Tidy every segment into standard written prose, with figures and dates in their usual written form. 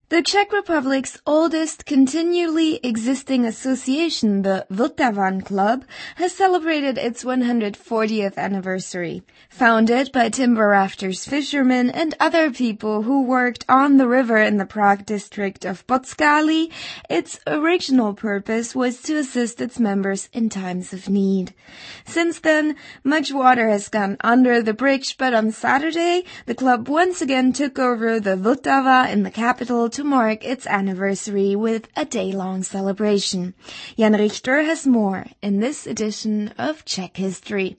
The Czech Republic's oldest continually existing association, the Vltavan Club, has celebrated its 140th anniversary. Founded by timber rafters fishermen and other people who worked on the river in the Prague district of Podskály, its original purpose was to assist its members in times of need. Since then, much water has gone under the bridge, but on Saturday, the club once again took over the Vltava in the capital to mark its anniversary with a day-long celebration. Jan Richter has more in this edition of Czech History.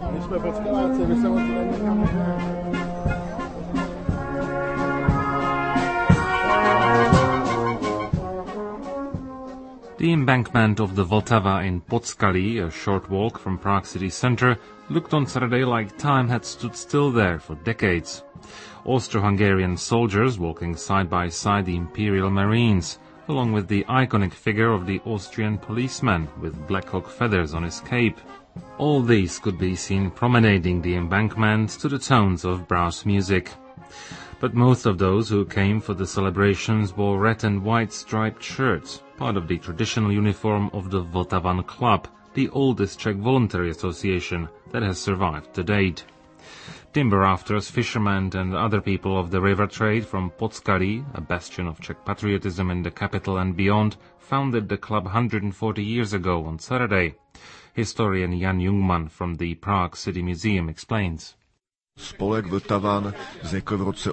The embankment of the Vltava in Podskály, a short walk from Prague city centre, looked on Saturday like time had stood still there for decades. Austro-Hungarian soldiers walking side by side the Imperial Marines, along with the iconic figure of the Austrian policeman with Black Hawk feathers on his cape. All these could be seen promenading the embankment to the tones of brass music. But most of those who came for the celebrations wore red and white striped shirts, part of the traditional uniform of the Vltavan Club, the oldest Czech voluntary association that has survived to date. Timber rafters, fishermen and other people of the river trade from Podskály, a bastion of Czech patriotism in the capital and beyond, founded the club 140 years ago on Saturday. Historian Jan Jungmann from the Prague City Museum explains. Spolek Vltavan vznikl v roce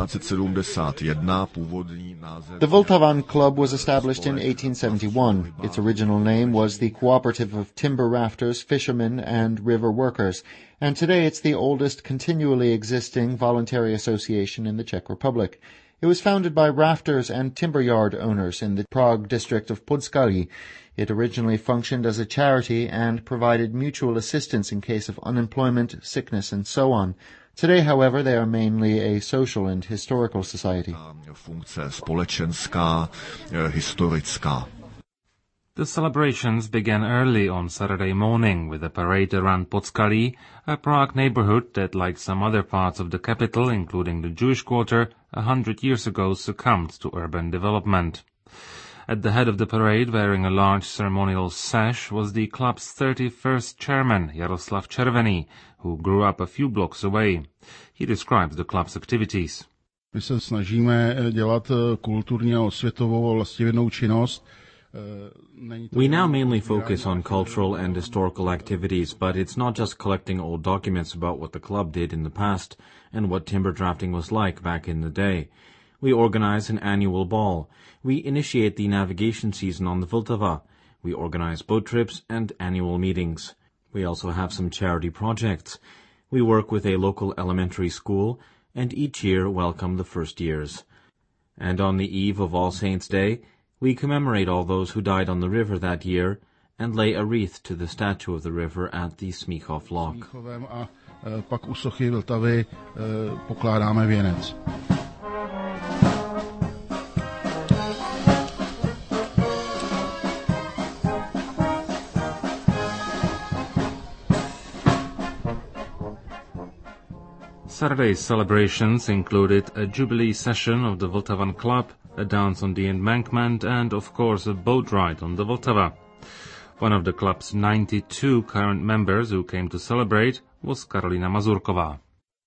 1871. Původní název. The Vltavan Club was established in 1871. Its original name was the Cooperative of Timber Rafters, Fishermen and River Workers, and today it's the oldest continually existing voluntary association in the Czech Republic. It was founded by rafters and timber yard owners in the Prague district of Podskály. It originally functioned as a charity and provided mutual assistance in case of unemployment, sickness, and so on. Today, however, they are mainly a social and historical society. Funkce společenská, historická. The celebrations began early on Saturday morning with a parade around Podskály, a Prague neighborhood that, like some other parts of the capital, including the Jewish quarter, 100 years ago succumbed to urban development. At the head of the parade, wearing a large ceremonial sash, was the club's 31st chairman, Jaroslav Červený, who grew up a few blocks away. He describes the club's activities. My se snažíme dělat kulturní a osvětovou vlastivědnou činnost. We now mainly focus on cultural and historical activities, but it's not just collecting old documents about what the club did in the past and what timber drafting was like back in the day. We organize an annual ball. We initiate the navigation season on the Vltava. We organize boat trips and annual meetings. We also have some charity projects. We work with a local elementary school and each year welcome the first years. And on the eve of All Saints' Day, we commemorate all those who died on the river that year and lay a wreath to the statue of the river at the Smíchov Lock. A pak u sochy Vltavy pokládáme věnec. Saturday's celebrations included a jubilee session of the Vltavan Club, a dance on the embankment, and, of course, a boat ride on the Vltava. One of the club's 92 current members who came to celebrate was Karolina Mazurková.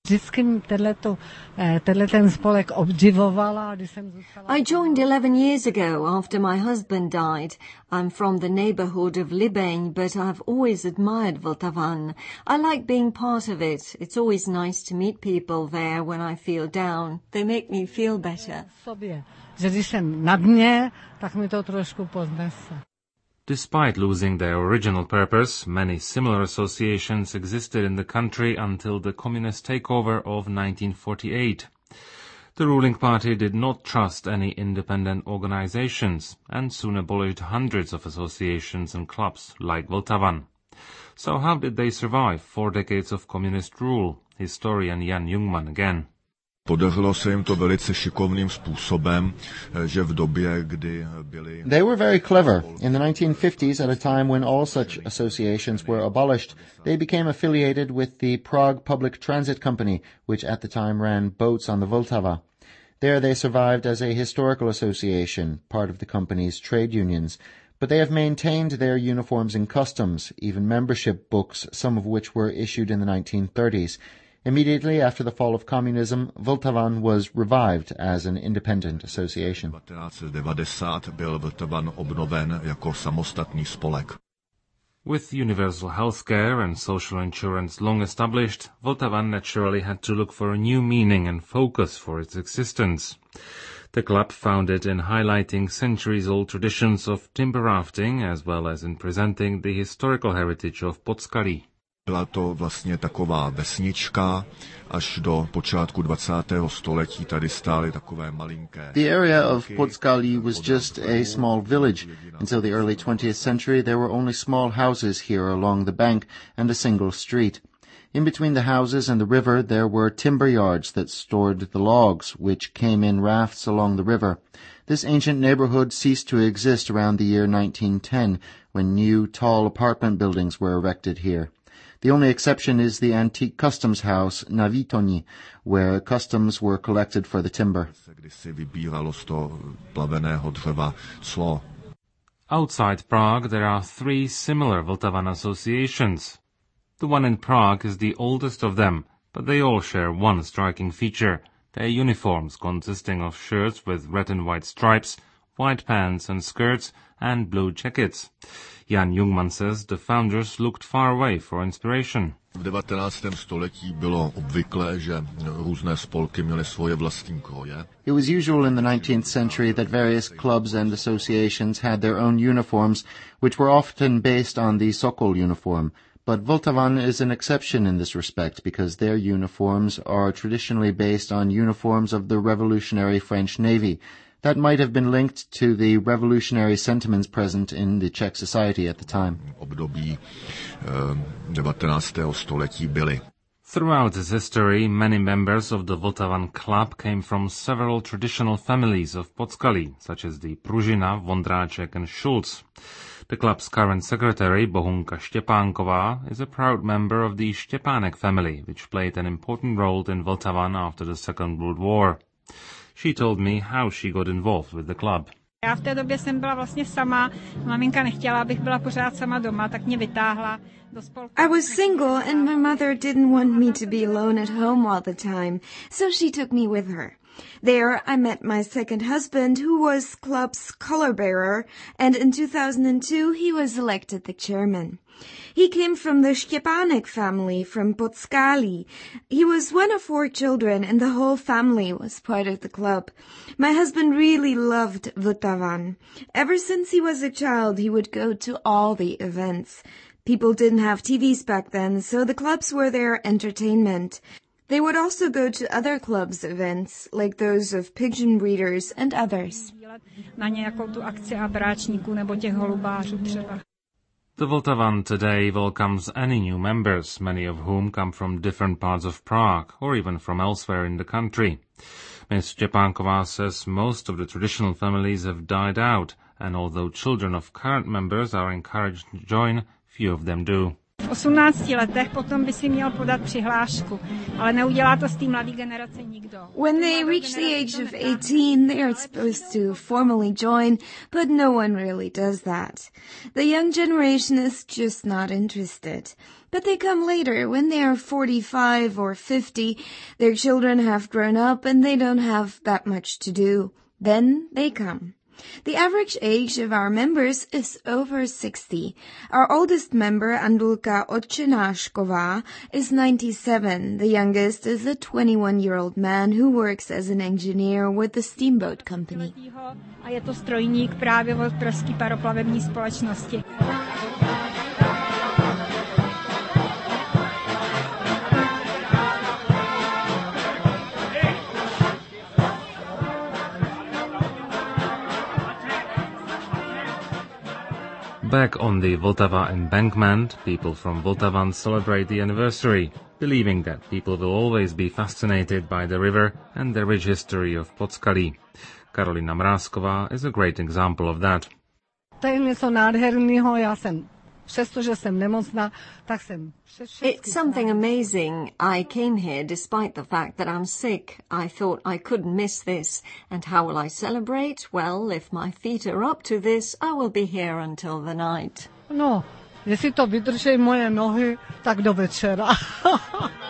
I joined 11 years ago after my husband died. I'm from the neighborhood of Libeň, but I've always admired Vltavan. I like being part of it. It's always nice to meet people there when I feel down. They make me feel better. Despite losing their original purpose, many similar associations existed in the country until the communist takeover of 1948. The ruling party did not trust any independent organizations and soon abolished hundreds of associations and clubs like Vltavan. So how did they survive 4 decades of communist rule? Historian Jan Jungmann again. Podařilo se jim to velice šikovným způsobem, že v době, kdy byly... They were very clever. In the 1950s, at a time when all such associations were abolished, they became affiliated with the Prague Public Transit Company, which at the time ran boats on the Vltava. There they survived as a historical association, part of the company's trade unions, but they have maintained their uniforms and customs, even membership books, some of which were issued in the 1930s. Immediately after the fall of communism, Vltavan was revived as an independent association. 1990 byl Vltavan obnoven jako samostatný spolek. With universal healthcare and social insurance long established, Vltavan naturally had to look for a new meaning and focus for its existence. The club founded in highlighting centuries-old traditions of timber rafting as well as in presenting the historical heritage of Podskalí. Byla to vlastně taková vesnička, až do počátku 20. století tady stály takové malinké. The area of Podskalí was just a small village. Until the early 20th century there were only small houses here along the bank and a single street. In between the houses and the river there were timber yards that stored the logs, which came in rafts along the river. This ancient neighborhood ceased to exist around the year 1910, when new, tall apartment buildings were erected here. The only exception is the antique customs house, Na Výtoni, where customs were collected for the timber. Outside Prague there are 3 similar Vltavan associations. The one in Prague is the oldest of them, but they all share one striking feature: their uniforms consisting of shirts with red and white stripes, white pants and skirts, and blue jackets. Jan Jungmann says the founders looked far away for inspiration. V 19. století bylo obvyklé, že různé spolky měly svoje vlastní kroje. It was usual in the 19th century that various clubs and associations had their own uniforms, which were often based on the Sokol uniform. But Vltavan is an exception in this respect because their uniforms are traditionally based on uniforms of the revolutionary French Navy. That might have been linked to the revolutionary sentiments present in the Czech society at the time. Období 19. století byly. Throughout its history, many members of the Vltavan club came from several traditional families of Podskalí, such as the Pružina, Vondráček and Schulz. The club's current secretary, Bohunka Štěpánková, is a proud member of the Štěpánek family, which played an important role in Vltavan after the Second World War. She told me how she got involved with the club. Já v té době jsem byla vlastně sama. Maminka nechtěla, abych byla pořád sama doma, tak mě vytáhla do spolku. I was single and my mother didn't want me to be alone at home all the time, so she took me with her. There I met my second husband, who was club's color bearer, and in 2002 he was elected the chairman. He came from the Štěpánek family from Podskalí. He was one of 4 children and the whole family was part of the club. My husband really loved Vltavan. Ever since he was a child he would go to all the events. People didn't have TVs back then, so the clubs were their entertainment. They would also go to other clubs' events, like those of pigeon breeders and others. Na nějakou tu akci abráčníků nebo těch holubářů třeba. The Vltavan today welcomes any new members, many of whom come from different parts of Prague, or even from elsewhere in the country. Ms. Štěpánková says most of the traditional families have died out, and although children of current members are encouraged to join, few of them do. V 18 letech potom by si měl podat přihlášku, ale neudělá to z té mladé generace nikdo. When they reach the age of 18, they are supposed to formally join, but no one really does that. The young generation is just not interested. But they come later, when they are 45 or 50, their children have grown up and they don't have that much to do. Then they come. The average age of our members is over 60. Our oldest member, Andulka Odčenášková, is 97. The youngest is a 21-year-old man who works as an engineer with the steamboat company. A je to strojník právě od pražské paroplavební společnosti. Back on the Vltava embankment, people from Vltavan celebrate the anniversary, believing that people will always be fascinated by the river and the rich history of Podskalí. Karolina Mrázková is a great example of that. To je něco nádherného, já jsem přestože jsem nemocná, tak jsem It's something amazing. I came here despite the fact that I'm sick. I thought I couldn't miss this. And how will I celebrate? Well, if my feet are up to this, I will be here until the night. No, jestli to vydrží moje nohy, tak do večera.